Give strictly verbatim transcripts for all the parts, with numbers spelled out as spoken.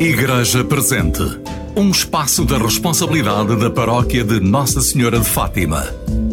Igreja Presente, um espaço da responsabilidade da Paróquia de Nossa Senhora de Fátima.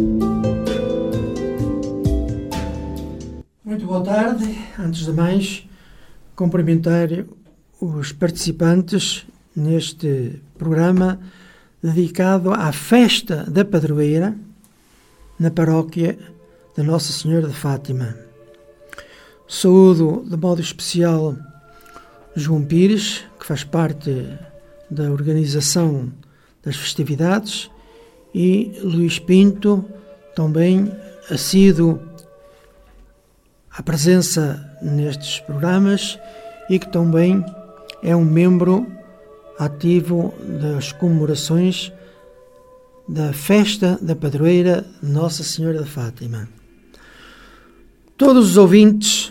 Muito boa tarde. Antes de mais, cumprimentar os participantes neste programa dedicado à festa da padroeira na Paróquia de Nossa Senhora de Fátima. Saúdo de modo especial João Pires, que faz parte da organização das festividades, e Luís Pinto, também assíduo à presença nestes programas e que também é um membro ativo das comemorações da festa da padroeira Nossa Senhora de Fátima. Todos os ouvintes,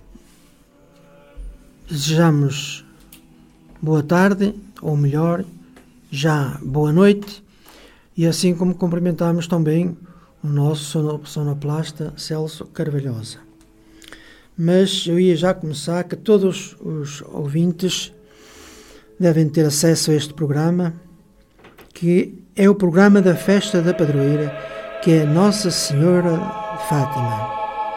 desejamos boa tarde, ou melhor, já boa noite, e assim como cumprimentamos também o nosso sonoplasta Celso Carvalhosa. Mas eu ia já começar que todos os ouvintes devem ter acesso a este programa, que é o programa da festa da padroeira, que é Nossa Senhora de Fátima.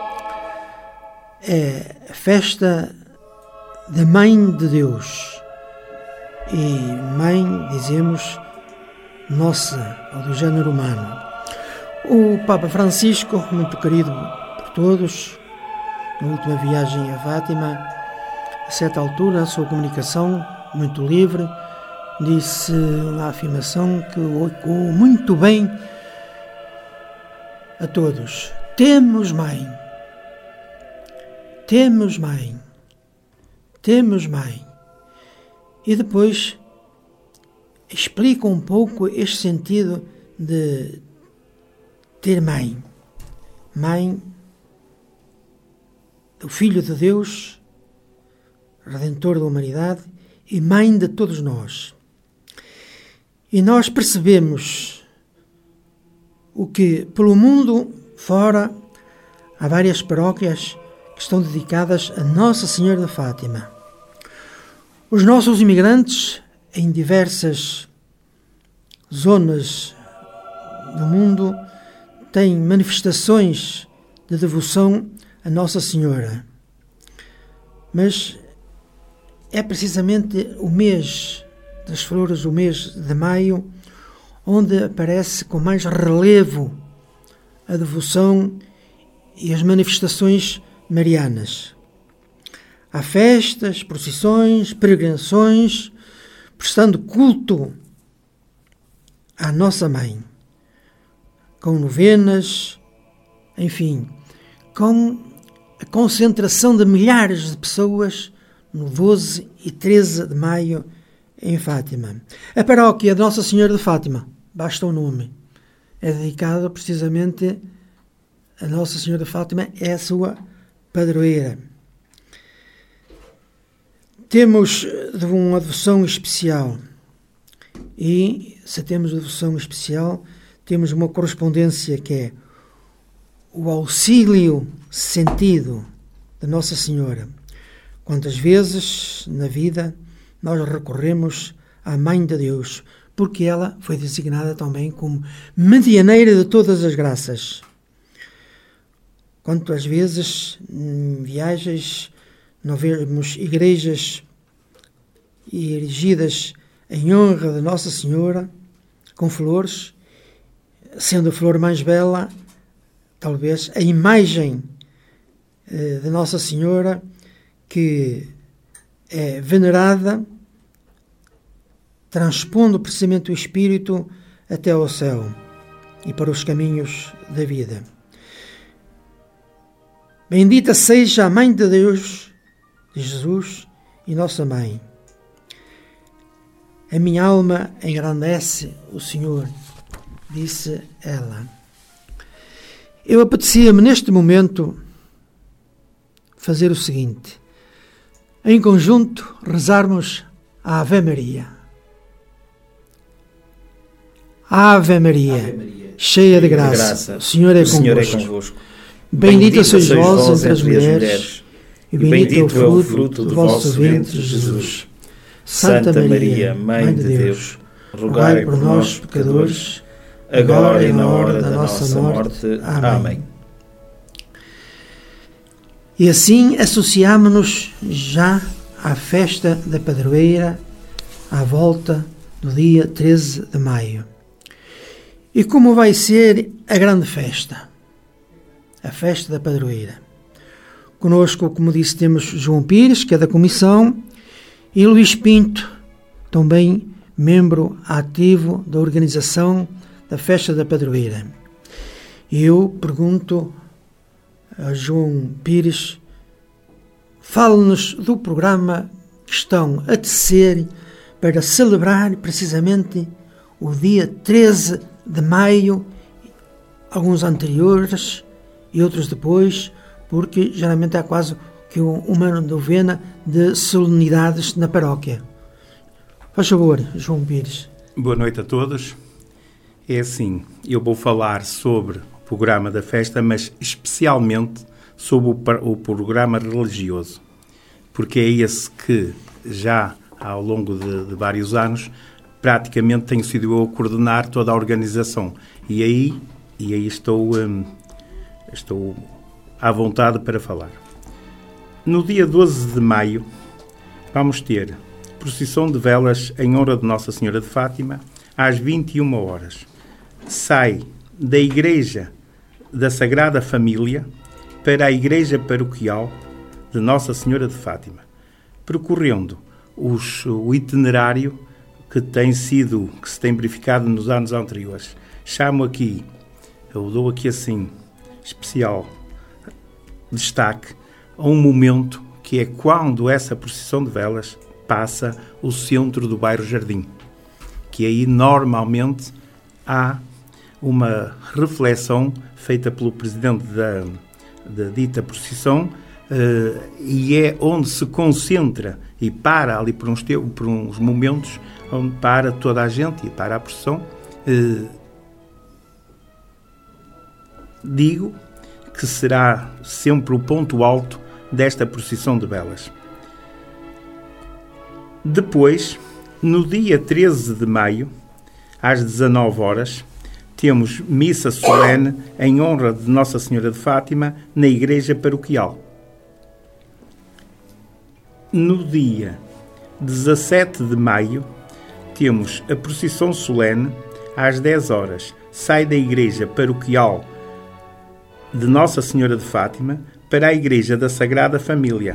É a festa da Mãe de Deus, e Mãe, dizemos, Nossa, ou do género humano. O Papa Francisco, muito querido por todos, na última viagem a Fátima, a certa altura, a sua comunicação, muito livre, disse uma afirmação que ecoou muito bem a todos: temos Mãe, temos Mãe. Temos Mãe. E depois explica um pouco este sentido de ter Mãe. Mãe do Filho de Deus, Redentor da humanidade, e Mãe de todos nós. E nós percebemos o que pelo mundo fora há várias paróquias que estão dedicadas a Nossa Senhora de Fátima. Os nossos imigrantes, em diversas zonas do mundo, têm manifestações de devoção a Nossa Senhora. Mas é precisamente o mês das flores, o mês de maio, onde aparece com mais relevo a devoção e as manifestações marianas. Há festas, procissões, peregrinações, prestando culto à Nossa Mãe, com novenas, enfim, com a concentração de milhares de pessoas no doze e treze de maio em Fátima. A paróquia de Nossa Senhora de Fátima, basta o nome, é dedicada precisamente a Nossa Senhora de Fátima, é a sua padroeira. Temos uma devoção especial, e se temos devoção especial, temos uma correspondência que é o auxílio sentido de Nossa Senhora. Quantas vezes na vida nós recorremos à Mãe de Deus, porque ela foi designada também como medianeira de todas as graças. Quantas vezes em viagens nós vemos igrejas erigidas em honra de Nossa Senhora, com flores, sendo a flor mais bela, talvez, a imagem eh, de Nossa Senhora, que é venerada, transpondo precisamente o Espírito até ao céu e para os caminhos da vida. Bendita seja a Mãe de Deus, de Jesus e Nossa Mãe. A minha alma engrandece o Senhor, disse ela. Eu apetecia-me neste momento fazer o seguinte: em conjunto rezarmos a Ave Maria. Ave Maria, Ave Maria, cheia de graça, de graça. O Senhor é, o Senhor convosco. é convosco. Bendita sois vós entre as mulheres, e bendito é o fruto do vosso ventre, Jesus. Santa Maria, Mãe de Deus, rogai por nós, pecadores, agora e na hora da nossa morte. Amém. E assim associámonos já à festa da padroeira, à volta do dia treze de maio. E como vai ser a grande festa? A festa da padroeira. Conosco, como disse, temos João Pires, que é da comissão, e Luís Pinto, também membro ativo da organização da festa da padroeira. Eu pergunto a João Pires, fale-nos do programa que estão a tecer para celebrar precisamente o dia treze de maio, alguns anteriores e outros depois, porque geralmente há quase que uma novena de solenidades na paróquia. Faz favor, João Pires. Boa noite a todos. É assim, eu vou falar sobre o programa da festa, mas especialmente sobre o, o programa religioso, porque é esse que já ao longo de, de vários anos praticamente tenho sido eu a coordenar toda a organização. E aí, e aí estou, hum, estou à vontade para falar. No dia doze de maio vamos ter procissão de velas em honra de Nossa Senhora de Fátima às vinte e uma horas. Sai da Igreja da Sagrada Família para a Igreja Paroquial de Nossa Senhora de Fátima, percorrendo os, o itinerário que tem sido, que se tem verificado nos anos anteriores. Chamo aqui, eu dou aqui assim, especial destaque a um momento que é quando essa procissão de velas passa o centro do bairro Jardim, que aí normalmente há uma reflexão feita pelo presidente da, da dita procissão uh, e é onde se concentra e para ali por uns, te- por uns momentos, onde para toda a gente e para a procissão. Uh, digo que será sempre o ponto alto desta procissão de velas. Depois, no dia treze de maio, às dezanove horas, temos missa solene em honra de Nossa Senhora de Fátima na Igreja Paroquial. No dia dezassete de maio, temos a procissão solene às dez horas. Sai da Igreja Paroquial de Nossa Senhora de Fátima para a Igreja da Sagrada Família.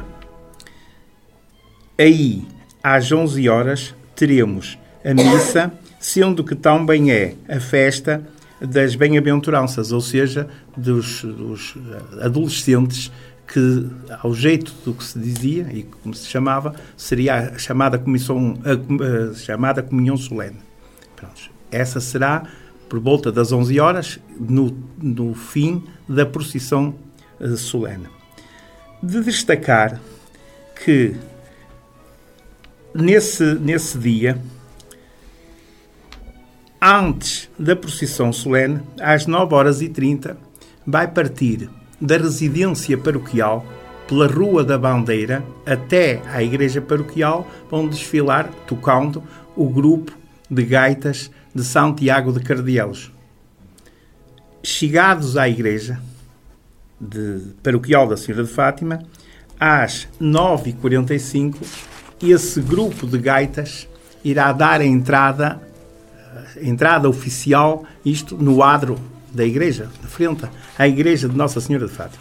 Aí, às onze horas, teremos a missa, sendo que também é a festa das bem-aventuranças, ou seja, dos, dos adolescentes que, ao jeito do que se dizia e como se chamava, seria a chamada, comissão, a, a chamada comunhão solene. Pronto. Essa será por volta das onze horas, no, no fim da procissão uh, solene. De destacar que nesse, nesse dia, antes da procissão solene, às nove horas e trinta, vai partir da residência paroquial pela Rua da Bandeira até à Igreja Paroquial, vão desfilar, tocando, o grupo de gaitas de Santiago de Cardielos. Chegados à Igreja de Paroquial da Senhora de Fátima, às nove e quarenta e cinco, esse grupo de gaitas irá dar a entrada, a entrada oficial, isto no adro da Igreja, de frente à Igreja de Nossa Senhora de Fátima.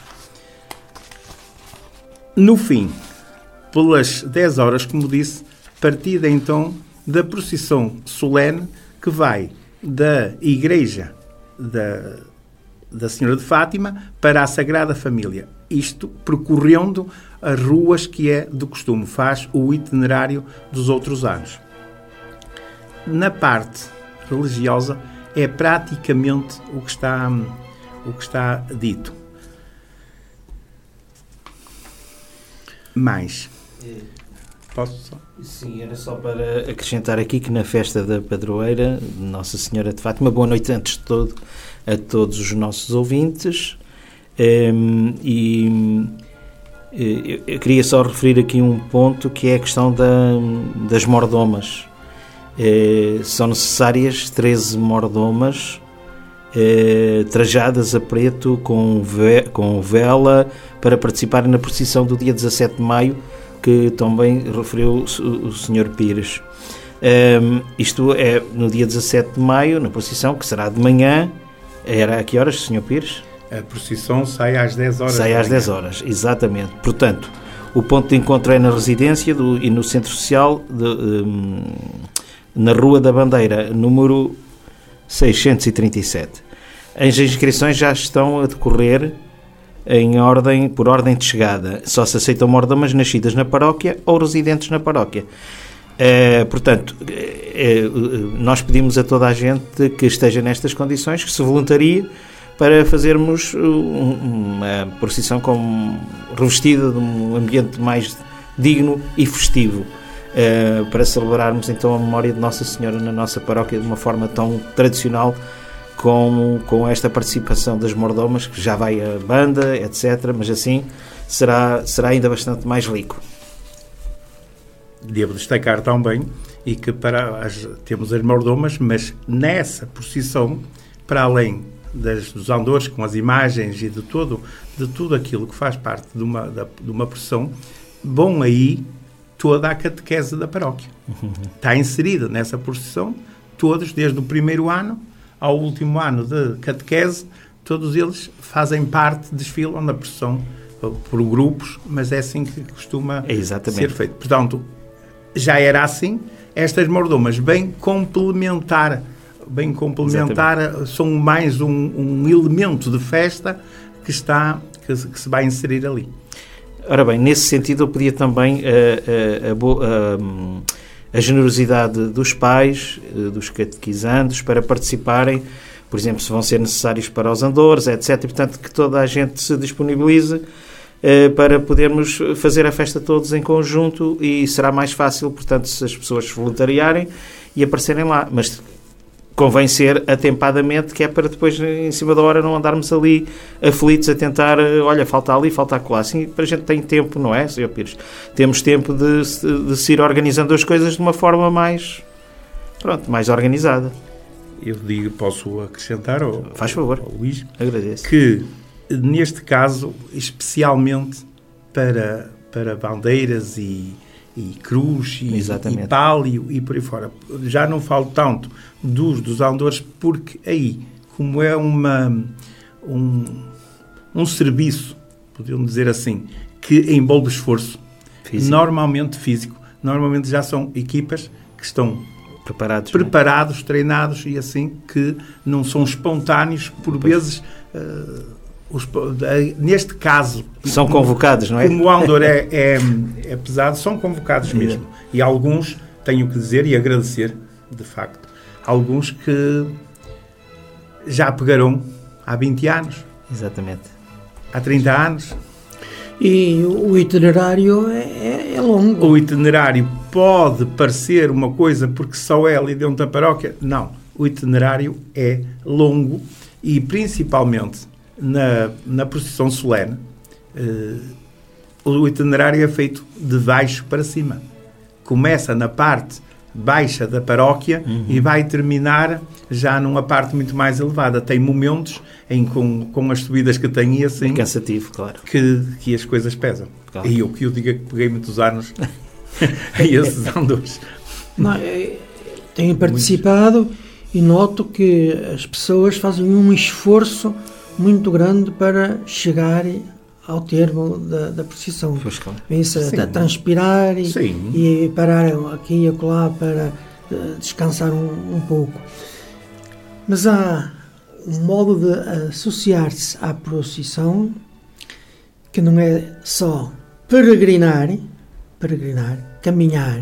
No fim, pelas dez horas, como disse, partida então da procissão solene que vai da Igreja da, da Senhora de Fátima para a Sagrada Família. Isto percorrendo as ruas que é do costume, faz o itinerário dos outros anos. Na parte religiosa é praticamente o que está, o que está dito. Mais. Posso só? Sim, era só para acrescentar aqui que na festa da padroeira de Nossa Senhora de Fátima, boa noite antes de todo a todos os nossos ouvintes, um, e Eu, eu queria só referir aqui um ponto, que é a questão da, das mordomas. Eh, são necessárias treze mordomas eh, trajadas a preto com, ve, com vela para participarem na procissão do dia dezassete de maio, que também referiu o, o senhor Pires. Um, isto é no dia dezassete de maio, na procissão, que será de manhã. Era a que horas, senhor Pires? A procissão sai às dez horas. Sai às dez horas, exatamente. Portanto, o ponto de encontro é na residência do, e no centro social, de, um, na Rua da Bandeira, número seiscentos e trinta e sete. As inscrições já estão a decorrer em ordem, por ordem de chegada. Só se aceitam mordomas nascidas na paróquia ou residentes na paróquia. É, portanto, é, nós pedimos a toda a gente que esteja nestas condições, que se voluntarie para fazermos uma procissão com, revestida de um ambiente mais digno e festivo, é, para celebrarmos então a memória de Nossa Senhora na nossa paróquia de uma forma tão tradicional, com, com esta participação das mordomas, que já vai a banda, etcétera, mas assim será, será ainda bastante mais rico. Devo destacar também e que para as, temos as mordomas, mas nessa procissão, para além das, dos andores com as imagens e de todo, de tudo aquilo que faz parte de uma, da, de uma procissão, vão aí toda a catequese da paróquia. Uhum. Está inserida nessa procissão, todos, desde o primeiro ano ao último ano de catequese, todos eles fazem parte, desfilam na procissão por grupos, mas é assim que costuma é ser feito. Portanto, já era assim, estas mordomas bem complementar, bem complementar, exatamente, são mais um, um elemento de festa que, está, que, que se vai inserir ali. Ora bem, nesse sentido eu pedia também a, a, a, a generosidade dos pais, dos catequizandos, para participarem, por exemplo, se vão ser necessários para os andores, etcétera. E, portanto, que toda a gente se disponibilize para podermos fazer a festa todos em conjunto, e será mais fácil, portanto, se as pessoas se voluntariarem e aparecerem lá. Mas convém ser atempadamente, que é para depois, em cima da hora, não andarmos ali aflitos a tentar, olha, falta ali, falta acolá. Assim, para a gente tem tempo, não é, senhor Pires? Temos tempo de, de se ir organizando as coisas de uma forma mais, pronto, mais organizada. Eu digo, posso acrescentar, ao, Faz favor. ao Luís, agradeço, que neste caso, especialmente para, para bandeiras e, e cruz e, e pálio e por aí fora, já não falo tanto dos, dos andores, porque aí, como é uma, um, um serviço, podemos dizer assim, que envolve esforço, físico. normalmente físico, normalmente já são equipas que estão preparados, preparados é? treinados e assim, que não são espontâneos, por pois. vezes... Uh, Os, neste caso... São como, convocados, não é? Como o andor é, é, é pesado, são convocados mesmo. É. E alguns, tenho que dizer e agradecer, de facto, alguns que já pegaram há vinte anos. Exatamente. Há trinta anos. E o itinerário é, é longo. O itinerário pode parecer uma coisa porque só é ali dentro da paróquia. Não. O itinerário é longo e, principalmente... Na, na procissão solene, uh, o itinerário é feito de baixo para cima. Começa na parte baixa da paróquia uhum. e vai terminar já numa parte muito mais elevada. Tem momentos em com, com as subidas que tem e assim... É cansativo, claro. Que, que as coisas pesam. Claro. E eu que eu digo é que peguei muitos anos a esses andores. Não, tenho participado Muitos. e noto que as pessoas fazem um esforço muito grande para chegar ao termo da, da procissão. Vêm-se a transpirar e, e parar aqui e acolá para uh, descansar um, um pouco. Mas há um modo de associar-se à procissão que não é só peregrinar, peregrinar, caminhar,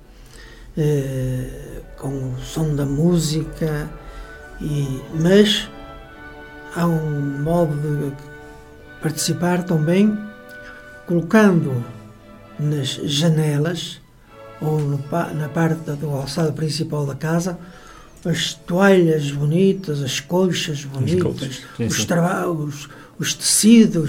uh, com o som da música, e, mas há um modo de participar também colocando nas janelas ou no, na parte do alçado principal da casa as toalhas bonitas, as colchas bonitas, sim, sim. Os, traba- os, os tecidos,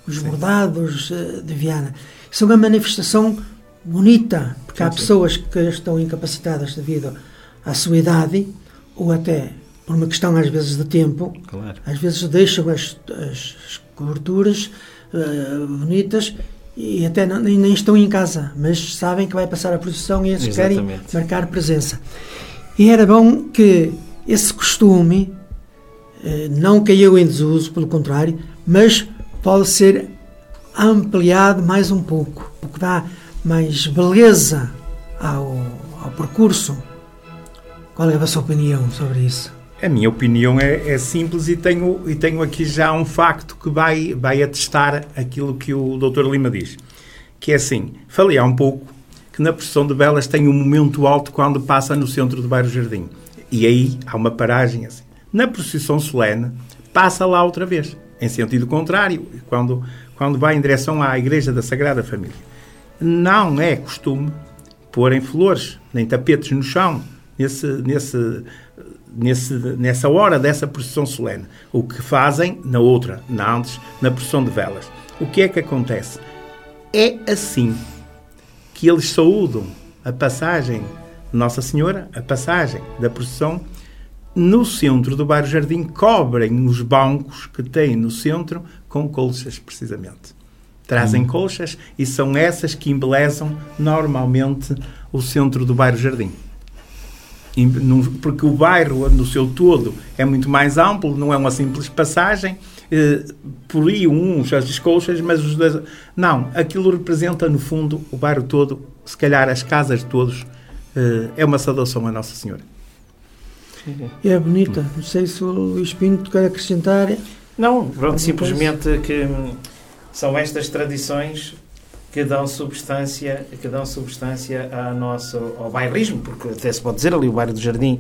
os bordados de Viana. Isso é uma manifestação bonita, porque há pessoas que estão incapacitadas devido à sua idade, ou até por uma questão às vezes de tempo, claro. Às vezes deixam as, as coberturas uh, bonitas e até não, nem, nem estão em casa, mas sabem que vai passar a procissão e eles querem marcar presença. E era bom que esse costume uh, não caiu em desuso, pelo contrário, mas pode ser ampliado mais um pouco, porque dá mais beleza ao, ao percurso. Qual é a sua opinião sobre isso? A minha opinião é, é simples e tenho, e tenho aqui já um facto que vai, vai atestar aquilo que o doutor Lima diz. Que é assim, falei há um pouco que na procissão de velas tem um momento alto quando passa no centro do bairro Jardim. E aí há uma paragem assim. Na procissão solene, passa lá outra vez, em sentido contrário, quando, quando vai em direção à Igreja da Sagrada Família. Não é costume porem flores, nem tapetes no chão, nesse, nesse, nesse, nessa hora dessa procissão solene. O que fazem na outra, na antes, na procissão de velas. O que é que acontece? É assim que eles saúdam a passagem de Nossa Senhora, a passagem da procissão, no centro do bairro Jardim, cobrem os bancos que têm no centro com colchas, precisamente. Trazem hum. colchas e são essas que embelezam normalmente o centro do bairro Jardim. Porque o bairro, no seu todo, é muito mais amplo, não é uma simples passagem, eh, por aí uns as colchas, mas os dois... Não, aquilo representa, no fundo, o bairro todo, se calhar as casas de todos, eh, é uma saudação a Nossa Senhora. É bonita. Não sei se o Luís Pinto quer acrescentar... Não, pronto, simplesmente que são estas tradições que dão substância, que dão substância à nossa, ao bairrismo, porque até se pode dizer ali o bairro do Jardim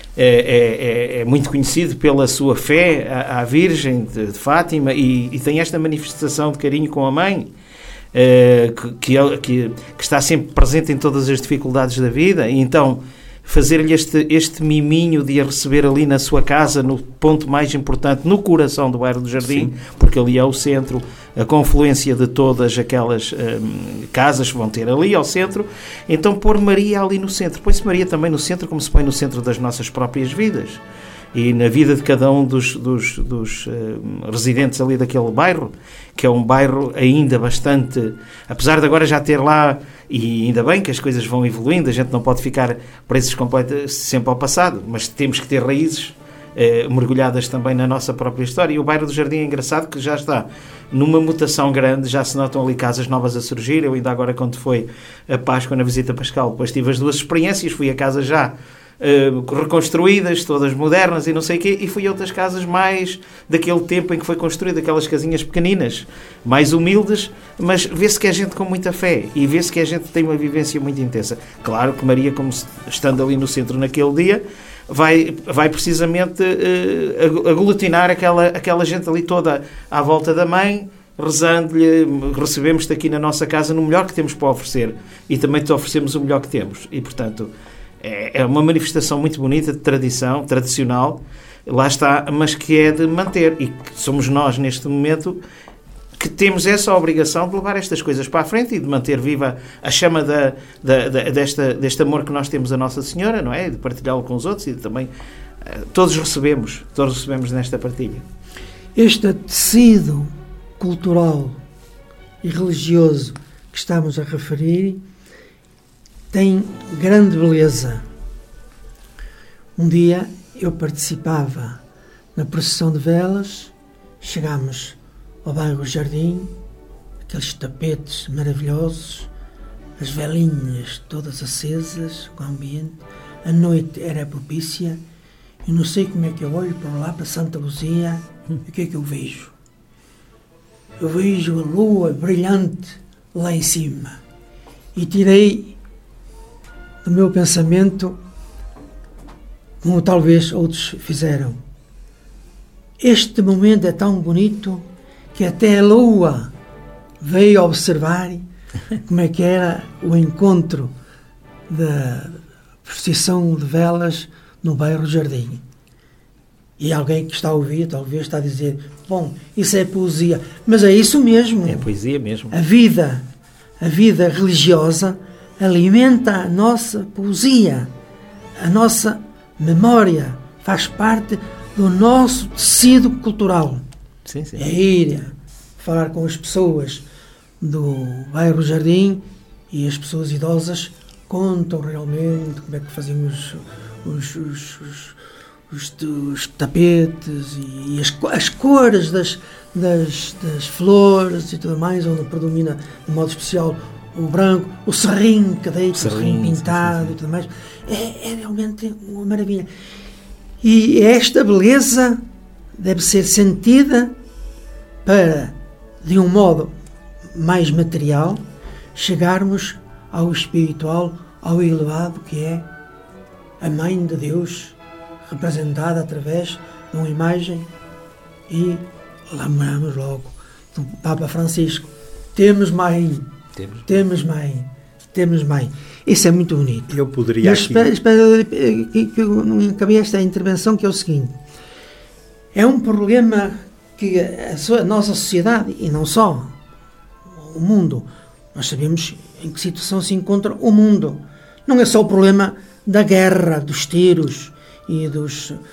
é, é, é muito conhecido pela sua fé à, à Virgem de, de Fátima e, e tem esta manifestação de carinho com a mãe é, que, que, que está sempre presente em todas as dificuldades da vida e então fazer-lhe este, este miminho de a receber ali na sua casa, no ponto mais importante, no coração do bairro do Jardim, Sim. porque ali é o centro, a confluência de todas aquelas hum, casas que vão ter ali ao centro, então pôr Maria ali no centro. Põe-se Maria também no centro, como se põe no centro das nossas próprias vidas. E na vida de cada um dos, dos, dos uh, residentes ali daquele bairro, que é um bairro ainda bastante... Apesar de agora já ter lá, e ainda bem que as coisas vão evoluindo, a gente não pode ficar presos completos sempre ao passado, mas temos que ter raízes uh, mergulhadas também na nossa própria história. E o bairro do Jardim é engraçado que já está numa mutação grande, já se notam ali casas novas a surgir. Eu ainda agora, quando foi a Páscoa na visita pascal, depois tive as duas experiências, fui a casa já Uh, reconstruídas, todas modernas e não sei o quê, e fui a outras casas mais daquele tempo em que foi construída, aquelas casinhas pequeninas, mais humildes, mas vê-se que é gente com muita fé e vê-se que a gente tem uma vivência muito intensa. Claro que Maria, como estando ali no centro naquele dia, vai, vai precisamente uh, aglutinar aquela, aquela gente ali toda à volta da mãe, rezando-lhe, recebemos-te aqui na nossa casa no melhor que temos para oferecer e também te oferecemos o melhor que temos. E, portanto, é uma manifestação muito bonita de tradição, tradicional, lá está, mas que é de manter. E que somos nós, neste momento, que temos essa obrigação de levar estas coisas para a frente e de manter viva a chama da, da, da, desta, deste amor que nós temos a Nossa Senhora, não é? De partilhá-lo com os outros e também todos recebemos, todos recebemos nesta partilha. Este tecido cultural e religioso que estamos a referir tem grande beleza. Um dia eu participava na procissão de velas, chegámos ao bairro Jardim, aqueles tapetes maravilhosos, as velinhas todas acesas, o ambiente, a noite era propícia, e não sei como é que eu olho para lá, para Santa Luzia, e o que é que eu vejo? Eu vejo a lua brilhante lá em cima, e tirei do meu pensamento, como talvez outros fizeram. Este momento é tão bonito que até a lua veio observar como é que era o encontro da procissão de velas no bairro Jardim. E alguém que está a ouvir, talvez está a dizer, bom, isso é poesia. Mas é isso mesmo. É poesia mesmo. A vida, a vida religiosa alimenta a nossa poesia, a nossa memória, faz parte do nosso tecido cultural. Sim, sim. É ir falar com as pessoas do bairro Jardim e as pessoas idosas contam realmente como é que faziam os, os, os, os, os, os tapetes e as, as cores das, das, das flores e tudo mais, onde predomina de modo especial o branco, o serrinho que deita, o serrinho pintado, sim, sim, sim. E tudo mais. É, é realmente uma maravilha. E esta beleza deve ser sentida para, de um modo mais material, chegarmos ao espiritual, ao elevado, que é a Mãe de Deus, representada através de uma imagem, e lembramos logo do Papa Francisco. Temos Mãe, temos, temos Mãe, temos Mãe. Isso é muito bonito. Eu poderia Mas espero, espero que, que eu não acabei esta intervenção, que é o seguinte. É um problema que a, a nossa sociedade, e não só o mundo, nós sabemos em que situação se encontra o mundo. Não é só o problema da guerra, dos tiros e dos uh,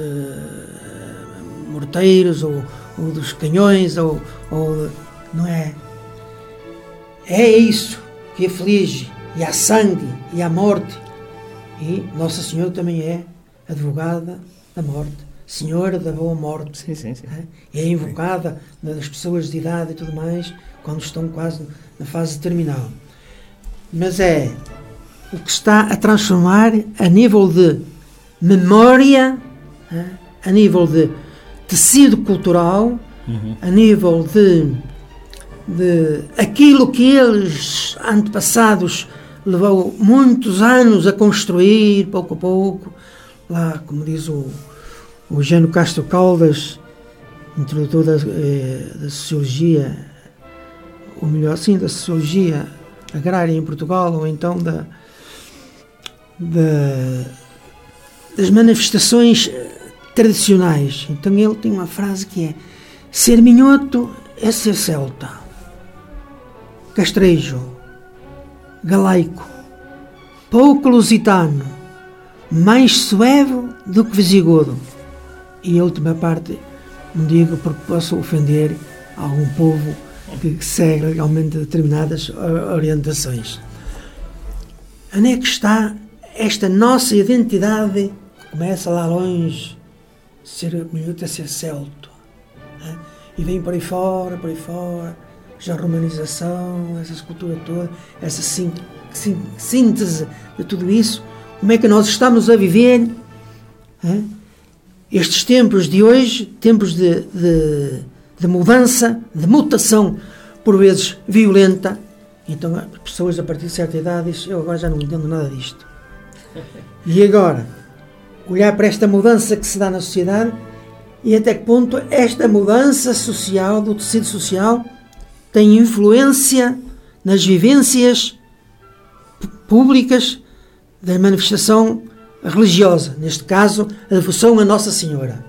morteiros ou, ou dos canhões, ou, ou não é? É isso que aflige, e há sangue, e há morte. E Nossa Senhora também é advogada da morte, Senhora da boa morte. Sim, sim, sim. É invocada nas pessoas de idade e tudo mais, quando estão quase na fase terminal. Mas é o que está a transformar a nível de memória, a nível de tecido cultural, uhum. a nível de, de aquilo que eles, antepassados, levou muitos anos a construir, pouco a pouco, lá, como diz o, o Eugênio Castro Caldas, introdutor da, eh, da sociologia, ou melhor, sim, da sociologia agrária em Portugal, ou então da, da, das manifestações tradicionais. Então ele tem uma frase que é: ser minhoto é ser celta, castrejo, galaico, pouco lusitano, mais suevo do que visigodo. E a última parte não digo porque posso ofender algum povo que segue legalmente determinadas orientações. Onde é que está esta nossa identidade que começa lá longe, ser minhoto a ser celto, né? E vem por aí fora, por aí fora, já a romanização, essa escultura toda, essa síntese de tudo isso. Como é que nós estamos a viver, né? Estes tempos de hoje, tempos de, de, de mudança, de mutação, por vezes violenta. Então, as pessoas a partir de certa idade dizem: eu agora já não entendo nada disto. E agora, olhar para esta mudança que se dá na sociedade e até que ponto esta mudança social, do tecido social, tem influência nas vivências públicas da manifestação religiosa, neste caso, a devoção a Nossa Senhora.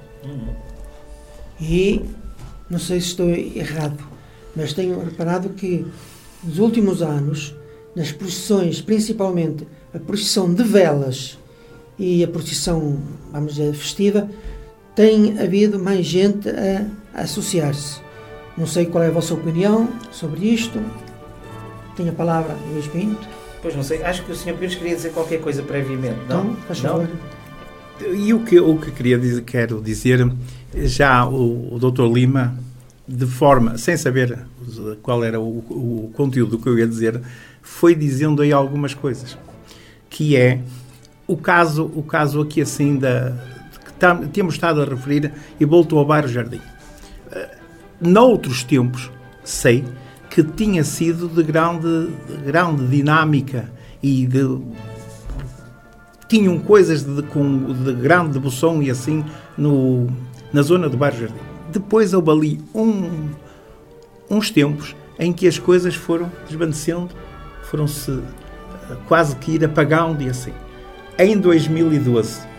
E, não sei se estou errado, mas tenho reparado que, nos últimos anos, nas procissões, principalmente a procissão de velas e a procissão, vamos dizer, festiva, tem havido mais gente a, a associar-se. Não sei qual é a vossa opinião sobre isto. Tenho a palavra, Luís Pinto. Pois não sei, acho que o senhor Pires queria dizer qualquer coisa previamente, não? Não, faz favor. E o que, o que queria dizer, quero dizer, já o, o doutor Lima, de forma, sem saber qual era o, o conteúdo que eu ia dizer, foi dizendo aí algumas coisas, que é o caso, o caso aqui assim, da, que tá, temos estado a referir, e voltou ao bairro Jardim. Noutros tempos, sei que tinha sido de grande, de grande dinâmica e de, tinham coisas de, com, de grande devoção e assim no, na zona do bairro Jardim. Depois houve ali um, uns tempos em que as coisas foram desvanecendo, foram-se quase que ir apagando e assim. Em dois mil e doze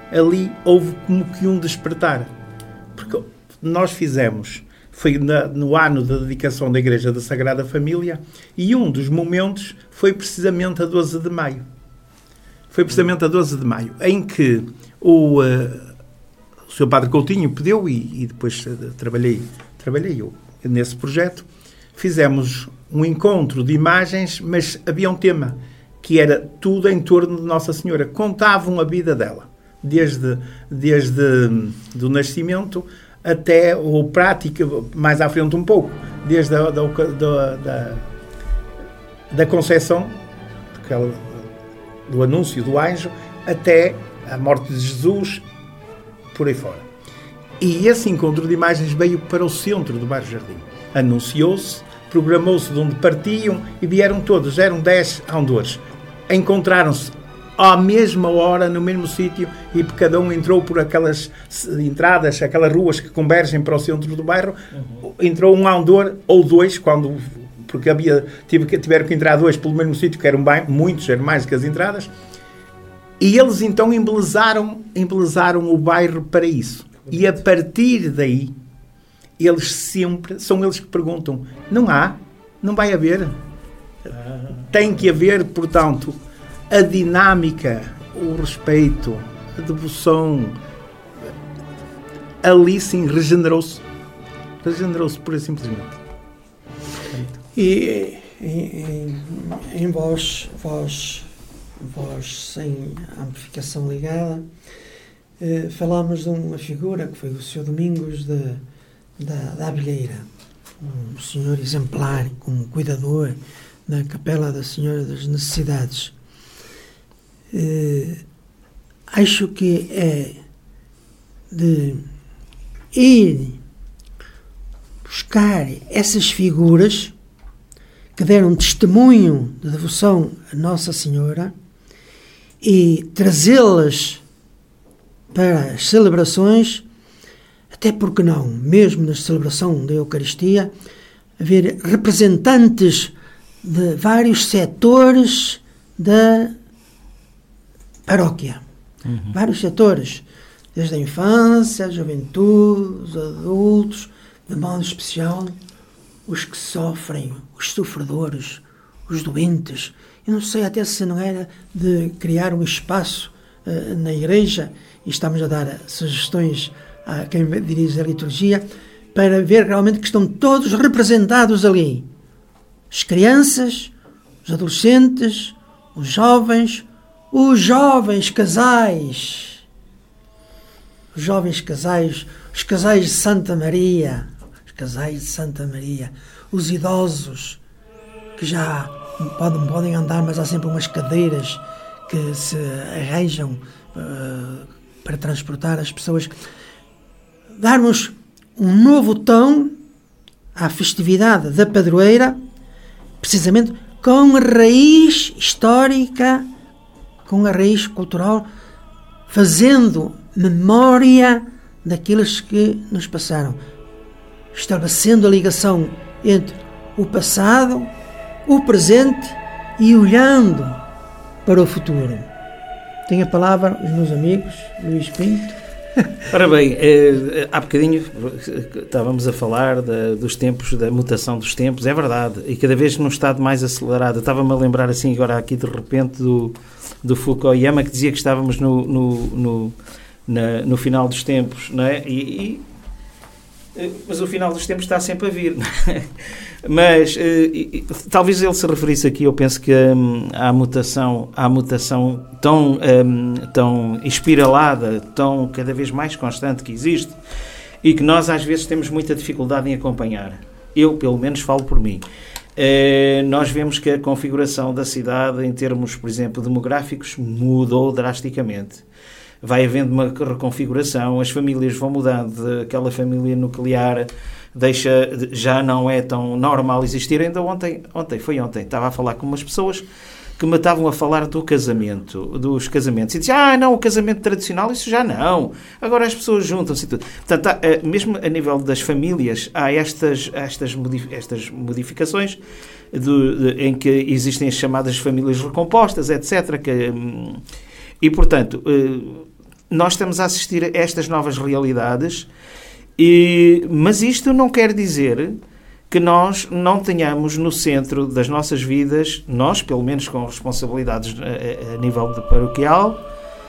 ali houve como que um despertar. Porque nós fizemos, foi na, no ano da dedicação da Igreja da Sagrada Família, e um dos momentos foi precisamente a doze de maio. Foi precisamente a doze de maio, em que o, uh, o senhor Padre Coutinho pediu, e, e depois uh, trabalhei, trabalhei eu nesse projeto, fizemos um encontro de imagens, mas havia um tema, que era tudo em torno de Nossa Senhora. Contavam a vida dela, desde, desde do nascimento até, ou prática, mais à frente um pouco, desde a, da, da, da, da concepção, daquela, do anúncio do anjo, até a morte de Jesus, por aí fora. E esse encontro de imagens veio para o centro do bairro Jardim. Anunciou-se, programou-se de onde partiam e vieram todos, eram dez andores. Encontraram-se à mesma hora, no mesmo sítio, e cada um entrou por aquelas entradas, aquelas ruas que convergem para o centro do bairro. Uhum. Entrou um andor ou dois, quando, porque havia, tiveram que entrar dois pelo mesmo sítio, que eram bem, muitos, eram mais que as entradas. E eles então embelezaram, embelezaram o bairro para isso. E a partir daí, eles sempre, são eles que perguntam, não há? Não vai haver? Ah. Tem que haver, portanto, a dinâmica, o respeito, a devoção. Ali sim regenerou-se. Regenerou-se pura e simplesmente. E em, em voz, voz, voz sem amplificação ligada, eh, falámos de uma figura que foi o senhor Domingos de Da, da Abelheira, um senhor exemplar, um cuidador na Capela da Senhora das Necessidades. Eh, acho que é de ir buscar essas figuras que deram testemunho de devoção a Nossa Senhora e trazê-las para as celebrações. Até porque não, mesmo na celebração da Eucaristia, haver representantes de vários setores da paróquia. Uhum. Vários setores, desde a infância, a juventude, os adultos, de modo especial, os que sofrem, os sofredores, os doentes. Eu não sei até se não era de criar um espaço uh, na igreja, e estamos a dar sugestões a quem dirige a liturgia, para ver realmente que estão todos representados ali. As crianças, os adolescentes, os jovens, os jovens casais, os jovens casais, os casais de Santa Maria, os casais de Santa Maria, os idosos, que já podem, podem andar, mas há sempre umas cadeiras que se arranjam uh, para transportar as pessoas. Darmos um novo tom à festividade da padroeira, precisamente com a raiz histórica, com a raiz cultural, fazendo memória daqueles que nos passaram, estabelecendo a ligação entre o passado, o presente e olhando para o futuro. Tenho a palavra os meus amigos, Luís Pinto. Ora bem, eh, há bocadinho estávamos a falar da, dos tempos, da mutação dos tempos, é verdade, e cada vez num estado mais acelerado. Estava-me a lembrar assim agora aqui de repente do, do Fukuyama, que dizia que estávamos no, no, no, na, no final dos tempos, não é? E, e, mas o final dos tempos está sempre a vir, não é? Mas eh, talvez ele se referisse aqui, eu penso que hum, à mutação, à mutação tão, hum, tão espiralada, tão cada vez mais constante que existe e que nós às vezes temos muita dificuldade em acompanhar. Eu, pelo menos, falo por mim. Eh, nós vemos que a configuração da cidade, em termos, por exemplo, demográficos, mudou drasticamente. Vai havendo uma reconfiguração, as famílias vão mudando, aquela família nuclear deixa, já não é tão normal existir. Ainda ontem, ontem, foi ontem, estava a falar com umas pessoas que me estavam a falar do casamento, dos casamentos, e diziam, ah, não, o casamento tradicional, isso já não, agora as pessoas juntam-se e tudo. Portanto, há, mesmo a nível das famílias, há estas, estas, estas modificações do, de, em que existem as chamadas famílias recompostas, etcétera. Que, e, portanto, nós estamos a assistir a estas novas realidades, e, mas isto não quer dizer que nós não tenhamos no centro das nossas vidas, nós, pelo menos com responsabilidades a, a nível de paroquial,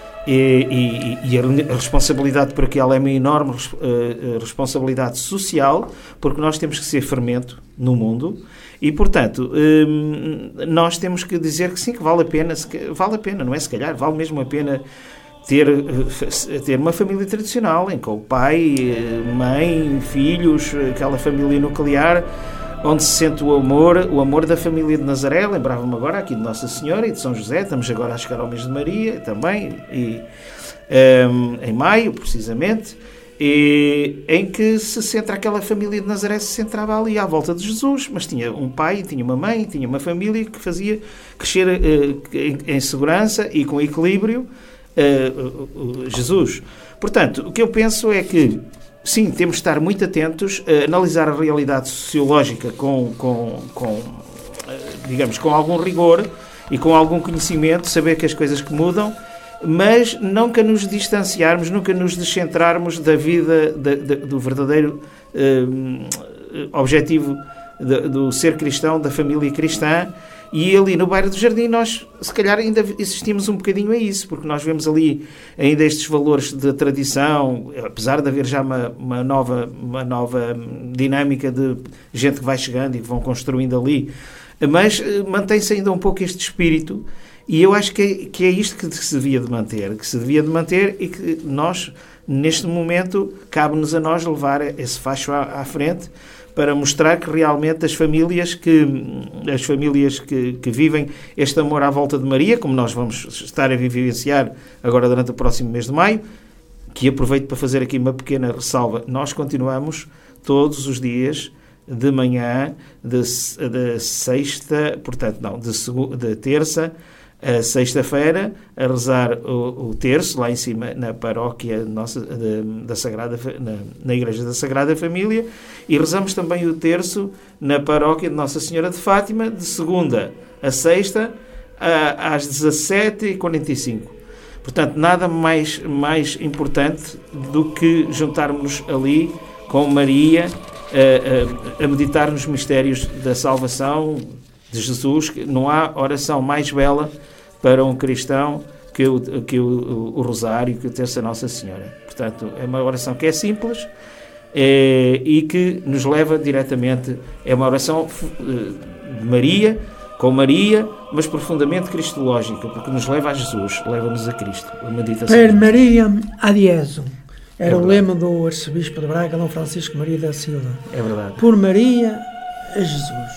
e, e, e a responsabilidade paroquial é uma enorme uh, responsabilidade social, porque nós temos que ser fermento no mundo, e, portanto, um, nós temos que dizer que sim, que vale a pena, vale a pena, não é se calhar, vale mesmo a pena ter, ter uma família tradicional, em que o pai, mãe, filhos, aquela família nuclear, onde se sente o amor, o amor da família de Nazaré. Lembrava-me agora aqui de Nossa Senhora e de São José, estamos agora a chegar ao mês de Maria também, e, um, em maio, precisamente, e, em que se centra aquela família de Nazaré, se centrava ali à volta de Jesus, mas tinha um pai, tinha uma mãe, tinha uma família que fazia crescer uh, em, em segurança e com equilíbrio uh, uh, uh, Jesus. Portanto, o que eu penso é que sim, temos de estar muito atentos a analisar a realidade sociológica com, com, com, digamos, com algum rigor e com algum conhecimento, saber que as coisas que mudam, mas nunca nos distanciarmos, nunca nos descentrarmos da vida, da, da, do verdadeiro eh, objetivo de, do ser cristão, da família cristã. E ali no bairro do Jardim nós, se calhar, ainda existimos um bocadinho a isso, porque nós vemos ali ainda estes valores de tradição, apesar de haver já uma, uma, nova, uma nova dinâmica de gente que vai chegando e que vão construindo ali, mas mantém-se ainda um pouco este espírito, e eu acho que é, que é isto que se devia de manter, que se devia de manter e que nós, neste momento, cabe-nos a nós levar esse facho à, à frente, para mostrar que realmente as famílias que, as famílias que, que vivem este amor à volta de Maria, como nós vamos estar a vivenciar agora durante o próximo mês de maio, que aproveito para fazer aqui uma pequena ressalva, nós continuamos todos os dias de manhã, de, de sexta, portanto não, de, de terça a sexta-feira, a rezar o, o terço, lá em cima na paróquia nossa, de, da Sagrada, na, na Igreja da Sagrada Família, e rezamos também o terço na paróquia de Nossa Senhora de Fátima, de segunda a sexta, a, às dezassete e quarenta e cinco. Portanto, nada mais, mais importante do que juntarmos ali com Maria a, a, a meditar nos mistérios da salvação de Jesus. Não há oração mais bela para um cristão que o, que o, o Rosário, que o Terço da Nossa Senhora. Portanto, é uma oração que é simples é, e que nos leva diretamente, é uma oração de Maria, com Maria, mas profundamente cristológica, porque nos leva a Jesus, leva-nos a Cristo, a meditação. Per Maria ad Jesum. Era é o lema do arcebispo de Braga, Dom Francisco Maria da Silva. É verdade. Por Maria a Jesus.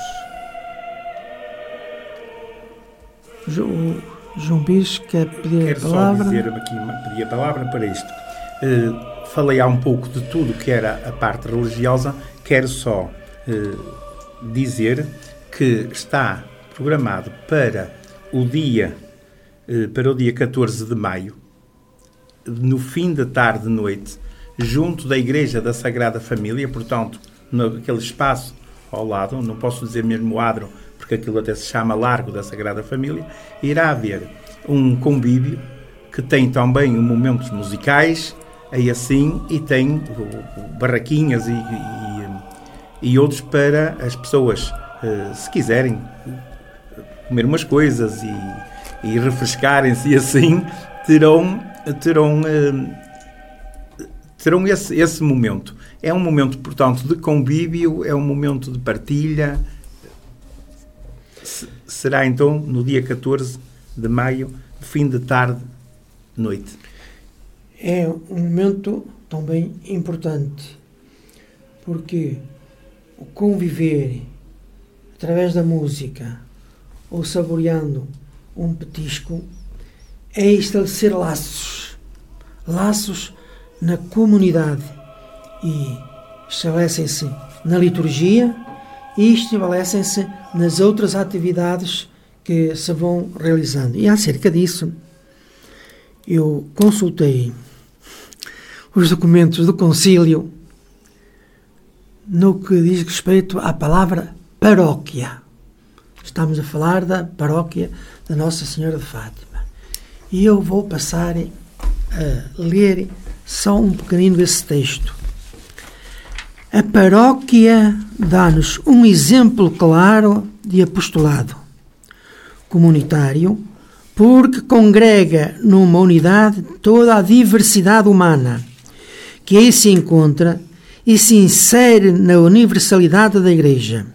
O João Pires quer pedir Quero a palavra. Quero só dizer aqui, pedir a palavra para isto. Uh, falei há um pouco de tudo que era a parte religiosa. Quero só uh, dizer que está programado para o dia, uh, para o dia catorze de maio, no fim da tarde e noite, junto da Igreja da Sagrada Família, portanto, naquele espaço ao lado, não posso dizer mesmo o adro, porque aquilo até se chama Largo da Sagrada Família, irá haver um convívio que tem também momentos musicais, aí assim, e tem barraquinhas e, e, e outros para as pessoas, se quiserem, comer umas coisas e, e refrescarem-se e assim, terão, terão, terão esse, esse momento. É um momento, portanto, de convívio, é um momento de partilha. Será então no dia catorze de maio, fim de tarde, noite. É um momento também importante, porque o conviver através da música ou saboreando um petisco é estabelecer laços, laços na comunidade, e estabelecem-se na liturgia e estabelecem-se nas outras atividades que se vão realizando. E acerca disso, eu consultei os documentos do concílio no que diz respeito à palavra paróquia. Estamos a falar da paróquia da Nossa Senhora de Fátima. E eu vou passar a ler só um pequenino desse texto. A paróquia dá-nos um exemplo claro de apostolado comunitário, porque congrega numa unidade toda a diversidade humana, que aí se encontra e se insere na universalidade da Igreja.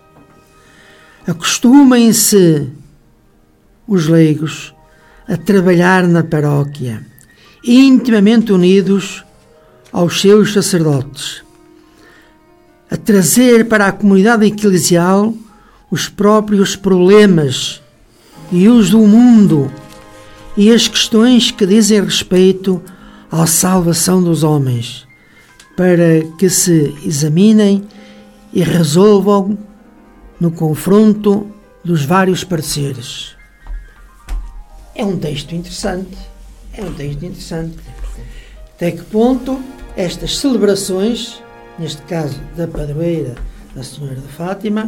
Acostumem-se os leigos a trabalhar na paróquia, intimamente unidos aos seus sacerdotes, a trazer para a comunidade eclesial os próprios problemas e os do mundo e as questões que dizem respeito à salvação dos homens, para que se examinem e resolvam no confronto dos vários pareceres. É um texto interessante, é um texto interessante. Até que ponto estas celebrações, neste caso da padroeira da Senhora de Fátima,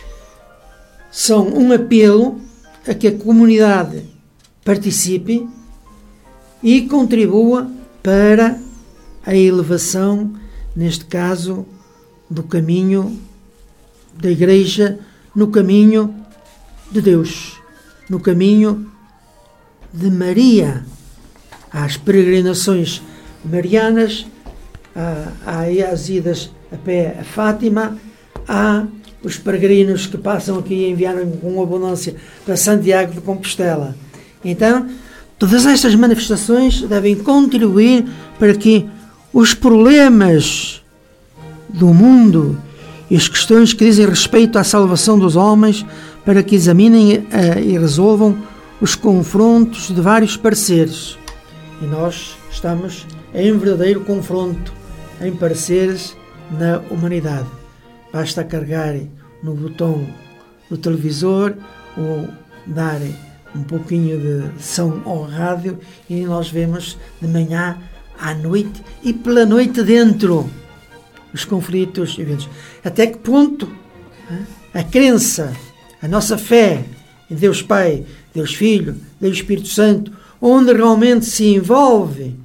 são um apelo a que a comunidade participe e contribua para a elevação, neste caso, do caminho da Igreja, no caminho de Deus, no caminho de Maria. Há as peregrinações marianas, há, há as idas a pé a Fátima, há os peregrinos que passam aqui e enviaram com abundância para Santiago de Compostela. Então, todas estas manifestações devem contribuir para que os problemas do mundo e as questões que dizem respeito à salvação dos homens, para que examinem uh, e resolvam os confrontos de vários pareceres. E nós estamos em verdadeiro confronto, em pareceres na humanidade. Basta carregar no botão do televisor ou dar um pouquinho de som ao rádio e nós vemos de manhã à noite e pela noite dentro os conflitos e eventos. Até que ponto a crença, a nossa fé em Deus Pai, Deus Filho, Deus Espírito Santo, onde realmente se envolve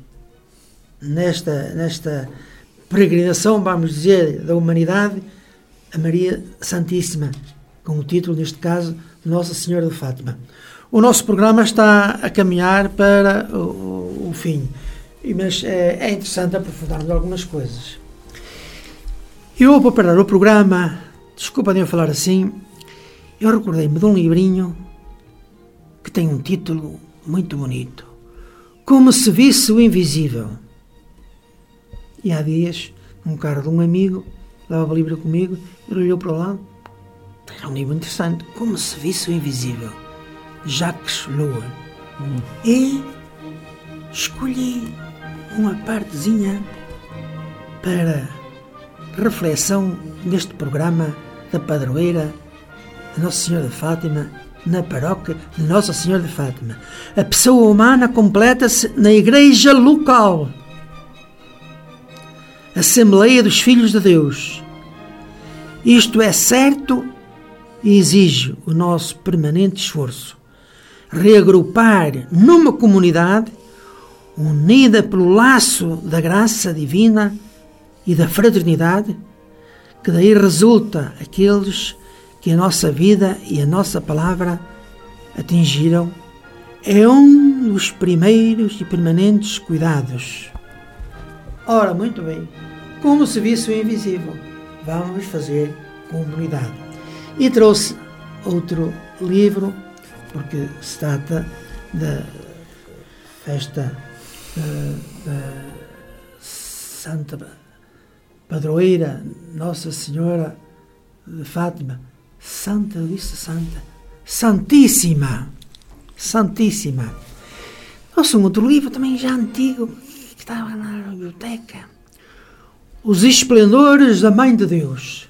nesta, nesta peregrinação, vamos dizer, da humanidade, a Maria Santíssima, com o título, neste caso, de Nossa Senhora de Fátima. O nosso programa está a caminhar para o, o, o fim, mas é, é interessante aprofundarmos algumas coisas. Eu vou preparar o programa, desculpa de eu falar assim, eu recordei-me de um livrinho que tem um título muito bonito, Como se visse o invisível. E há dias, um carro de um amigo, levava o livro comigo, ele olhou para o lado, era um livro interessante, Como se visse o invisível, Jacques Loa. Hum. E escolhi uma partezinha para reflexão neste programa da padroeira de Nossa Senhora de Fátima, na paróquia de Nossa Senhora de Fátima. A pessoa humana completa-se na igreja local, Assembleia dos Filhos de Deus. Isto é certo e exige o nosso permanente esforço. Reagrupar numa comunidade unida pelo laço da graça divina e da fraternidade, que daí resulta aqueles que a nossa vida e a nossa palavra atingiram, é um dos primeiros e permanentes cuidados. Ora, muito bem, como se visse o invisível, vamos fazer comunidade. E trouxe outro livro, porque se trata da festa da, da Santa Padroeira Nossa Senhora de Fátima, Santa, eu disse Santa, Santíssima, Santíssima. Trouxe um outro livro também já antigo, que estava na biblioteca, Os Esplendores da Mãe de Deus.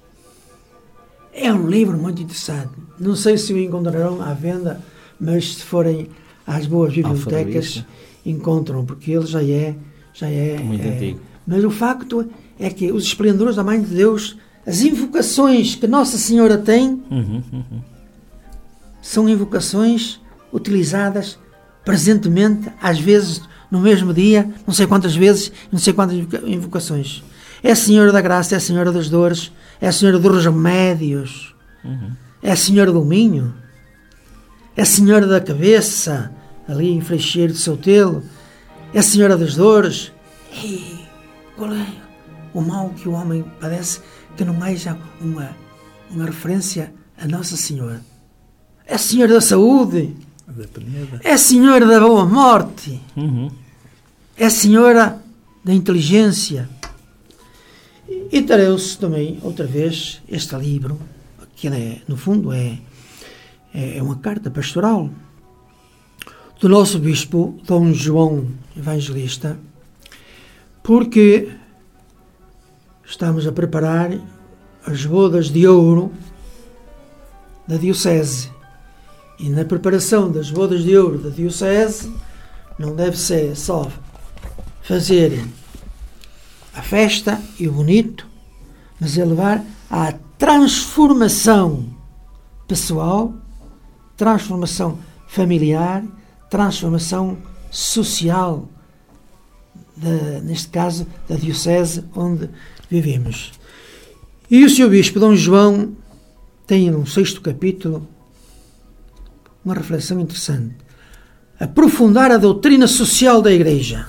É um livro muito interessante. Não sei se o encontrarão à venda, mas se forem às boas bibliotecas, encontram, porque ele já é, já é muito é, antigo. Mas o facto é que os esplendores da Mãe de Deus, as invocações que Nossa Senhora tem, Uhum, uhum. são invocações utilizadas presentemente, às vezes, no mesmo dia, não sei quantas vezes, não sei quantas invocações. É a Senhora da Graça, é a Senhora das Dores, é a Senhora dos Remédios, uhum. É a Senhora do Minho, é a Senhora da Cabeça, ali em Freixeiro de Soutelo, é a Senhora das Dores. E qual é o mal que o homem padece que não haja uma, uma referência a Nossa Senhora? É a Senhora da Saúde, é a Senhora da Boa Morte, uhum. É a Senhora da Inteligência. E trouxe também, outra vez, este livro, que é, no fundo é, é uma carta pastoral do nosso Bispo Dom João Evangelista, porque estamos a preparar as bodas de ouro da Diocese. E na preparação das bodas de ouro da Diocese não deve ser só fazer a festa e o bonito, mas é levar à transformação pessoal, transformação familiar, transformação social, da, neste caso da Diocese onde vivemos. E o senhor Bispo Dom João tem no sexto capítulo uma reflexão interessante. Aprofundar a doutrina social da Igreja.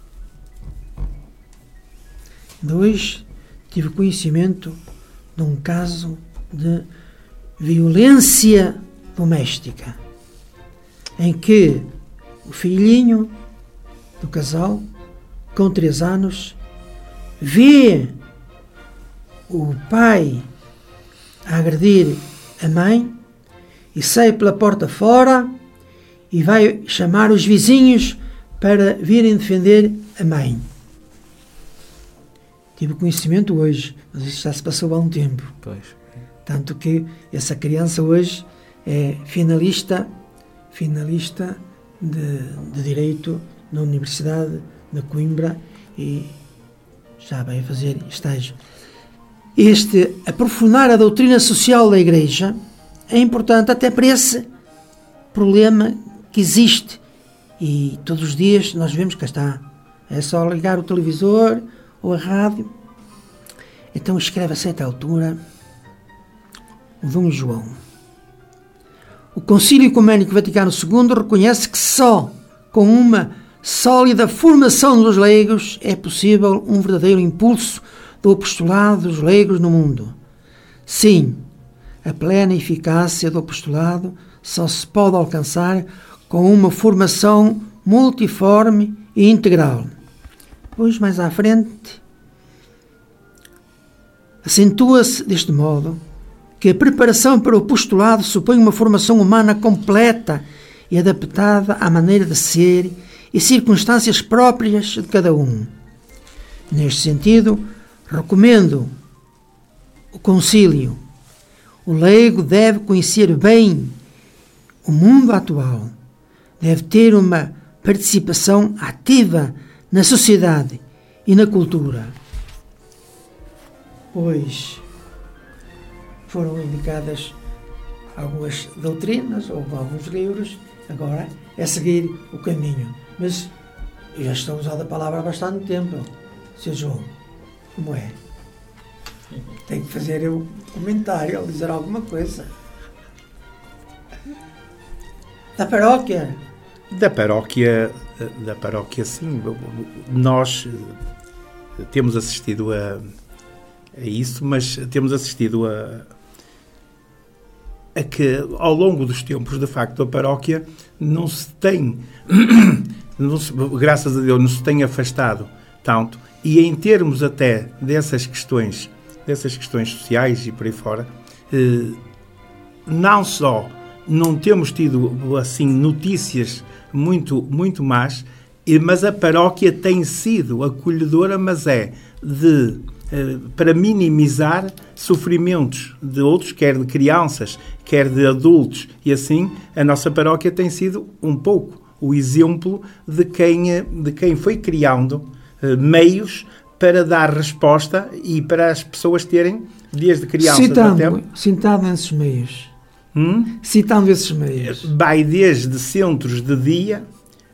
Dois, tive conhecimento de um caso de violência doméstica, em que o filhinho do casal, com três anos, vê o pai a agredir a mãe e sai pela porta fora e vai chamar os vizinhos para virem defender a mãe. Tive conhecimento hoje, mas isso já se passou há um tempo. Pois. Tanto que essa criança hoje é finalista, finalista de, de Direito na Universidade de Coimbra e já vai fazer estágio. Este aprofundar a doutrina social da Igreja é importante até para esse problema que existe. E todos os dias nós vemos que está. É só ligar o televisor ou a rádio. Então escreve a certa altura o Dom João. O Concílio Ecumênico Vaticano segundo reconhece que só com uma sólida formação dos leigos é possível um verdadeiro impulso do apostolado dos leigos no mundo. Sim, a plena eficácia do apostolado só se pode alcançar com uma formação multiforme e integral. Pois, mais à frente, acentua-se deste modo que a preparação para o apostolado supõe uma formação humana completa e adaptada à maneira de ser e circunstâncias próprias de cada um. Neste sentido, recomendo o concílio. O leigo deve conhecer bem o mundo atual, deve ter uma participação ativa na sociedade e na cultura. Pois foram indicadas algumas doutrinas ou alguns livros, agora é seguir o caminho. Mas eu já estou a usar a palavra há bastante tempo, senhor João. Como é? Tenho que fazer o comentário, dizer alguma coisa. Da paróquia? Da paróquia, da paróquia sim. Nós temos assistido a, a isso, mas temos assistido a, a que, ao longo dos tempos, de facto, a paróquia não se tem, não se, graças a Deus, não se tem afastado tanto. E em termos até dessas questões, dessas questões sociais e por aí fora, eh, não só não temos tido assim notícias muito, muito más, mas a paróquia tem sido acolhedora, mas é de, eh, para minimizar sofrimentos de outros, quer de crianças, quer de adultos, e assim a nossa paróquia tem sido um pouco o exemplo de quem, de quem foi criando meios para dar resposta e para as pessoas terem, desde crianças citando, até... Citando esses meios. Hum? Citando esses meios. Vai desde centros de dia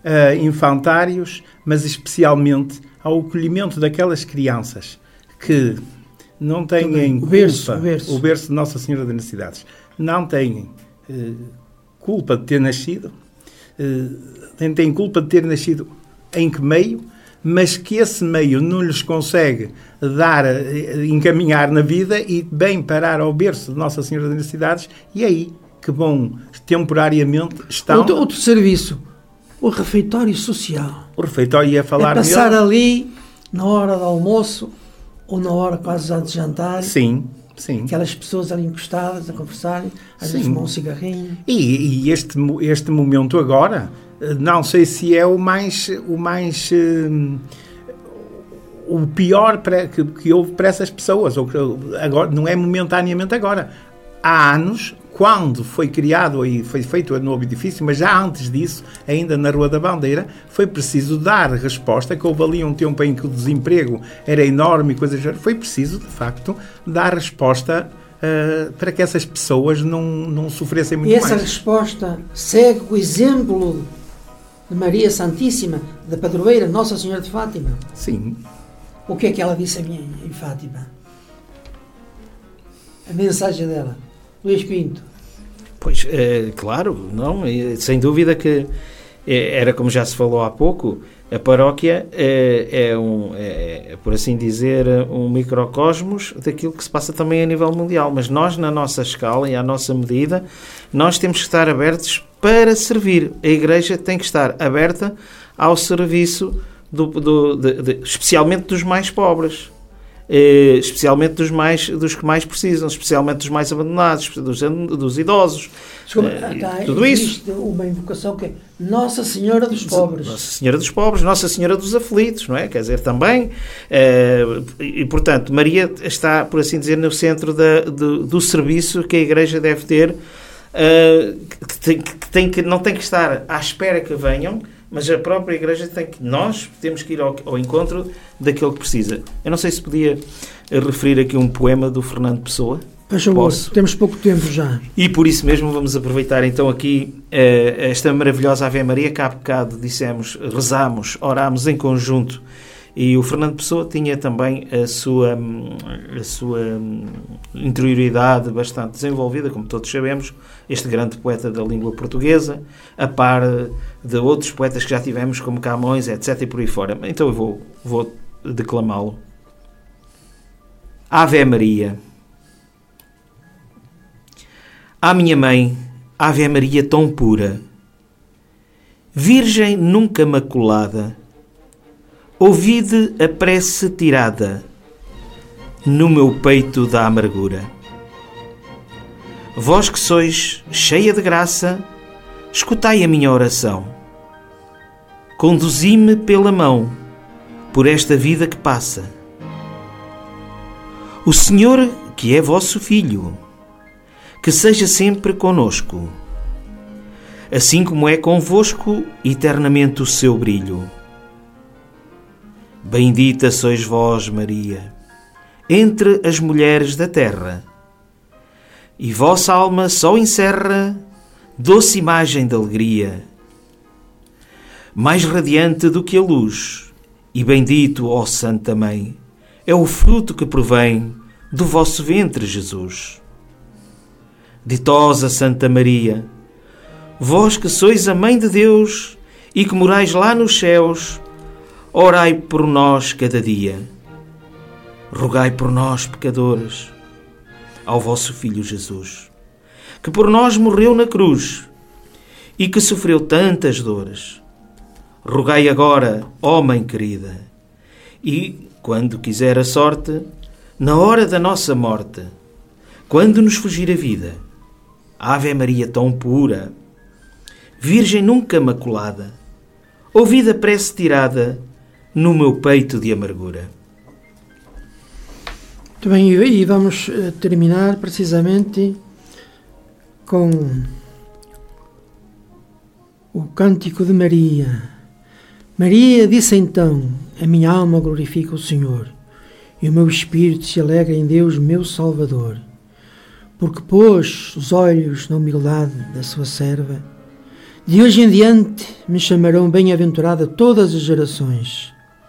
uh, infantários, mas especialmente ao acolhimento daquelas crianças que não têm o berço, culpa, o berço. o berço de Nossa Senhora das Necessidades, não têm uh, culpa de ter nascido, uh, nem têm culpa de ter nascido em que meio, mas que esse meio não lhes consegue dar, encaminhar na vida e bem parar ao berço de Nossa Senhora das Necessidades, e aí que vão temporariamente estão... Outro, outro serviço, o refeitório social. O refeitório ia falar é passar nele. ali na hora do almoço ou na hora quase já de jantar. Sim, sim. Aquelas pessoas ali encostadas a conversar, às vezes fumam um cigarrinho. E, e este, este momento agora, não sei se é o mais... O mais um, o pior para, que, que houve para essas pessoas. Ou, agora, não é momentaneamente agora. Há anos, quando foi criado e foi feito o novo edifício, mas já antes disso, ainda na Rua da Bandeira, foi preciso dar resposta, que houve ali um tempo em que o desemprego era enorme e coisas... Foi preciso, de facto, dar resposta uh, para que essas pessoas não, não sofressem muito mais. E essa mais. resposta segue o exemplo de Maria Santíssima, da padroeira Nossa Senhora de Fátima. Sim. O que é que ela disse a mim em Fátima? A mensagem dela. Luís Pinto. Pois, é, claro, não, sem dúvida que é, era como já se falou há pouco, a paróquia é, é, um, é, por assim dizer, um microcosmos daquilo que se passa também a nível mundial, mas nós, na nossa escala e à nossa medida, nós temos que estar abertos para servir. A Igreja tem que estar aberta ao serviço, do, do, de, de, especialmente dos mais pobres. Eh, especialmente dos, mais, dos que mais precisam, especialmente dos mais abandonados, dos, dos idosos. Desculpa, eh, cá, tudo existe isso. Uma invocação que é Nossa Senhora dos Pobres. Nossa Senhora dos Pobres, Nossa Senhora dos Aflitos, não é? Quer dizer, também. Eh, e, portanto, Maria está, por assim dizer, no centro da, do, do serviço que a Igreja deve ter, eh, que, tem, que, tem que não tem que estar à espera que venham, mas a própria Igreja tem que... Nós temos que ir ao, ao encontro daquele que precisa. Eu não sei se podia referir aqui um poema do Fernando Pessoa. Faz favor, temos pouco tempo já. E por isso mesmo vamos aproveitar então aqui uh, esta maravilhosa Ave Maria, que há bocado dissemos, rezamos, orámos em conjunto. E o Fernando Pessoa tinha também a sua, a sua interioridade bastante desenvolvida, como todos sabemos, este grande poeta da língua portuguesa, a par de outros poetas que já tivemos, como Camões, etcétera, e por aí fora. Então eu vou, vou declamá-lo. Ave Maria. À minha mãe, Ave Maria tão pura, Virgem nunca maculada, ouvide a prece tirada no meu peito da amargura. Vós que sois cheia de graça, escutai a minha oração. Conduzi-me pela mão por esta vida que passa. O Senhor, que é vosso Filho, que seja sempre conosco, assim como é convosco eternamente o seu brilho. Bendita sois vós, Maria, entre as mulheres da terra, e vossa alma só encerra doce imagem de alegria, mais radiante do que a luz, e bendito, ó Santa Mãe, é o fruto que provém do vosso ventre, Jesus. Ditosa Santa Maria, vós que sois a Mãe de Deus e que morais lá nos céus, orai por nós cada dia. Rogai por nós, pecadores, ao vosso Filho Jesus, que por nós morreu na cruz e que sofreu tantas dores. Rogai agora, ó Mãe querida, e, quando quiser a sorte, na hora da nossa morte, quando nos fugir a vida, Ave Maria tão pura, Virgem nunca maculada, ouvida a prece tirada no meu peito de amargura. Muito bem, e vamos terminar precisamente com o Cântico de Maria. Maria disse então: a minha alma glorifica o Senhor, e o meu espírito se alegra em Deus, meu Salvador, porque pôs os olhos na humildade da sua serva. De hoje em diante me chamarão bem-aventurada todas as gerações.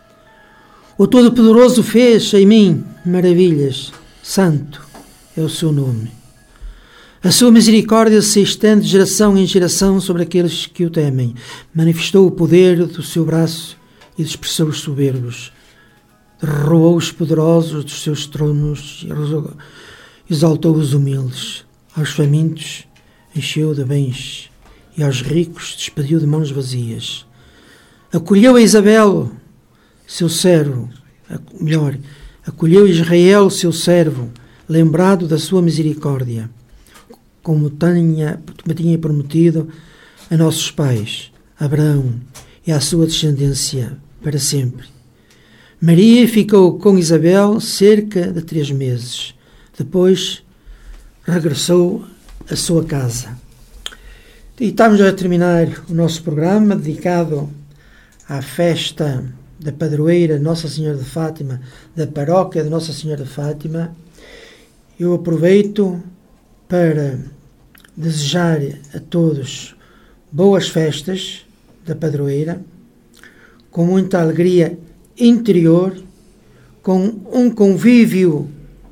O Todo-Poderoso fez em mim maravilhas, santo é o seu nome. A sua misericórdia se estende de geração em geração sobre aqueles que o temem. Manifestou o poder do seu braço e dispersou os soberbos. Derrubou os poderosos dos seus tronos e exaltou os humildes. Aos famintos encheu de bens e aos ricos despediu de mãos vazias. Acolheu a Isabel, seu servo, melhor, acolheu Israel, seu servo, lembrado da sua misericórdia, como tinha, tinha prometido a nossos pais, Abraão, e à sua descendência para sempre. Maria ficou com Isabel cerca de três meses. Depois regressou à sua casa. E estamos a terminar o nosso programa dedicado à festa da padroeira Nossa Senhora de Fátima, da paróquia de Nossa Senhora de Fátima. Eu aproveito para desejar a todos boas festas da padroeira, com muita alegria interior, com um convívio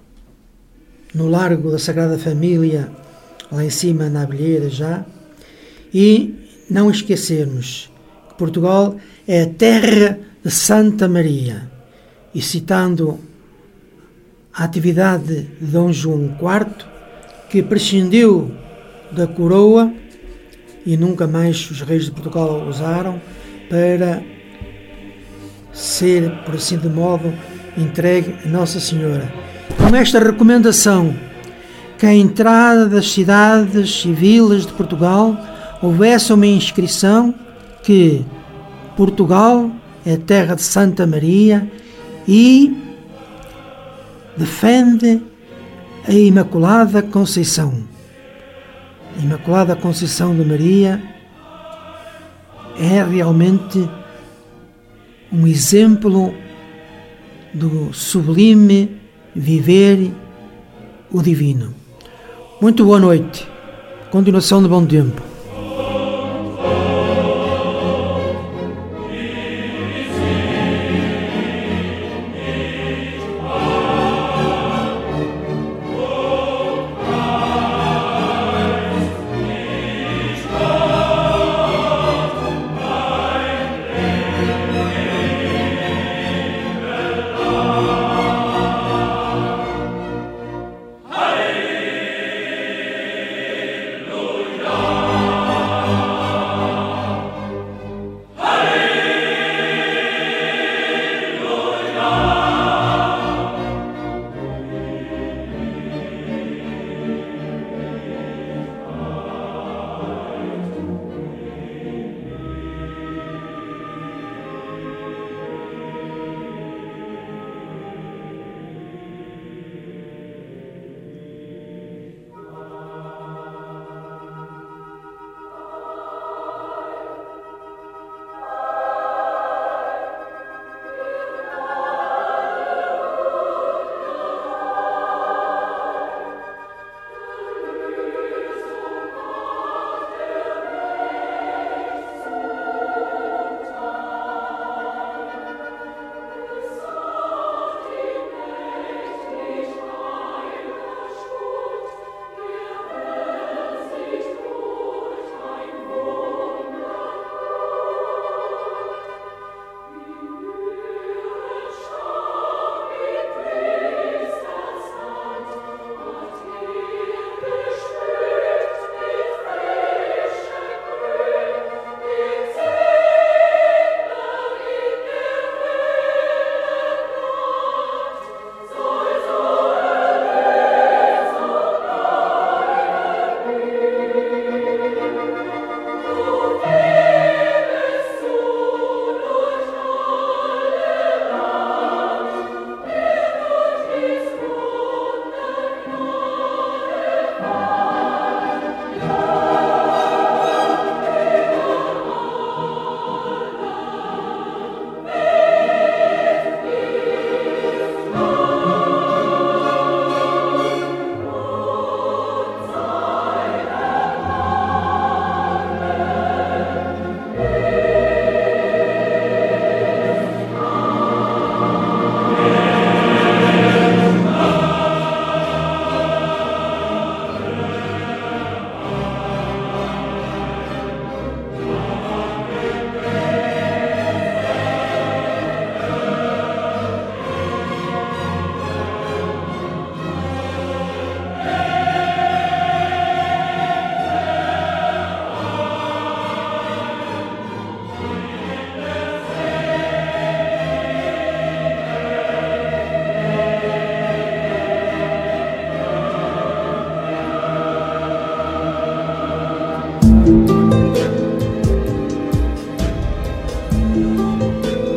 no Largo da Sagrada Família, lá em cima na Abelheira já, e não esquecermos que Portugal é a terra de Santa Maria. E citando a atividade de Dom João quarto, que prescindiu da coroa e nunca mais os reis de Portugal a usaram, para ser, por assim de modo, entregue a Nossa Senhora. Com esta recomendação, que à entrada das cidades e vilas de Portugal houvesse uma inscrição que Portugal é a terra de Santa Maria e defende a Imaculada Conceição. A Imaculada Conceição de Maria é realmente um exemplo do sublime viver o divino. Muito boa noite. Continuação de bom tempo. Alleluia.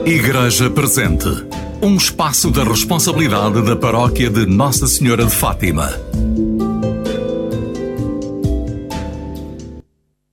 Igreja Presente, um espaço da responsabilidade da Paróquia de Nossa Senhora de Fátima.